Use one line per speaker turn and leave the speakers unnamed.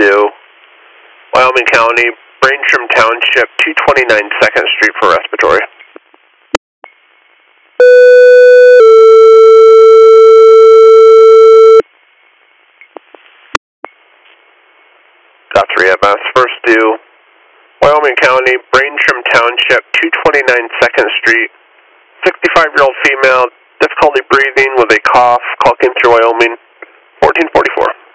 due. Wyoming County, Braintree Township, 229 2nd Street for respiratory. Got 3 MS. First due, Wyoming County, Braintree Township, 229 2nd Street. 65-year-old female, difficulty breathing with a cough, call came through Wyoming, 1444.